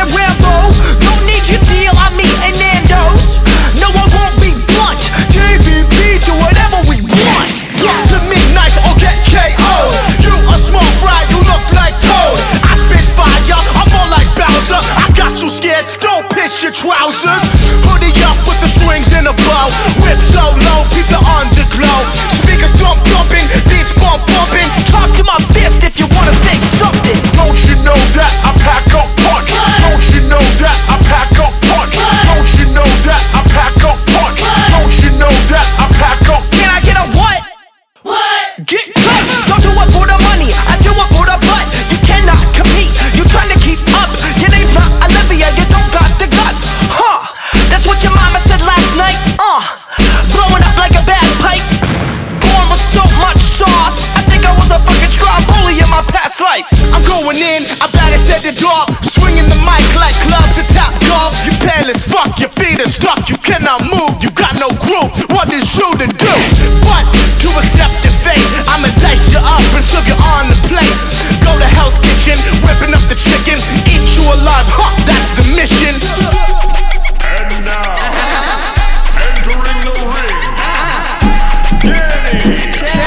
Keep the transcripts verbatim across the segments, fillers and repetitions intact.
Rambo. Don't need your deal, I'm eating Nando's. No, I won't be blunt. J V P, do whatever we want. Talk to me nice or get K O. You a small fry, you look like Toad. I spit fire, I'm more like Bowser. I got you scared, don't piss your trousers. Hoodie up with the strings and a bow. Whip so low, keep the underglow. Speakers thump thumping, beats bump bumping. Talk to my fist if you wanna say something. Don't you know that I pack up punch? Don't you know that I pack up punch? Don't you know that I pack up punch? Don't you know that I pack up? Can I get a what? What? Get cut! Don't do it for the money, I do it for the butt. You cannot compete, you trying to keep up. Your name's not Olivia, you don't got the guts. Huh, that's what your mama said last night. Uh, blowing up like a bad pipe. Born with so much sauce, I think I was a fucking Stromboli in my past life. I'm going in, I better set the door. Swinging the mic like clubs at Top Golf. You pale as fuck, your feet are stuck. You cannot move, you got no groove. What is you to do? But to accept your fate, I'ma dice you up and serve you on the plate. Go to Hell's Kitchen, whipping up the chicken. Eat you alive, huh, that's the mission. And now, entering the ring, Danny.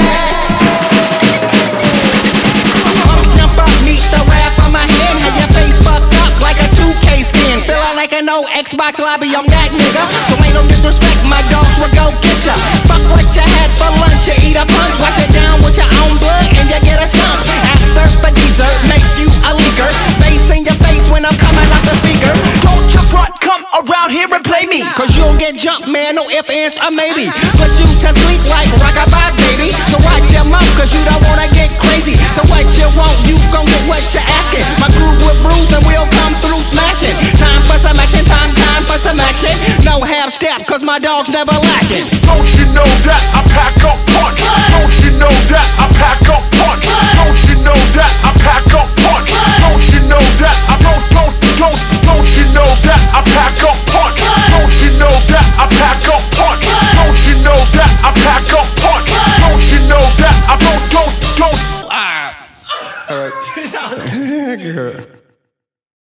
Punks jump up, meet the rap on my head. Have your face fucked up like a two K skin. Feeling like an old Xbox lobby, I'm that nigga. So ain't no disrespect, my dogs will go get ya. Fuck what you had for lunch, you eat a punch. Wash it down with your own blood and you get a stump. After for dessert, make you a leaker. Bass in your face when I'm coming out the speaker. Don't you front, come around here and play me. Cause you'll get jumped, man, no ifs, ands, or maybe. Put you to sleep like rockabye, baby. So watch your mouth, cause you don't wanna get crazy. So what you want, you gon' get what you're asking. My crew will bruise and we'll come through smashing. Time for some action, time, time for some action. No half step, cause my dog's never lacking. Don't you know that I pack up punch? Don't you know that I pack up punch? Don't you know that I pack up punch?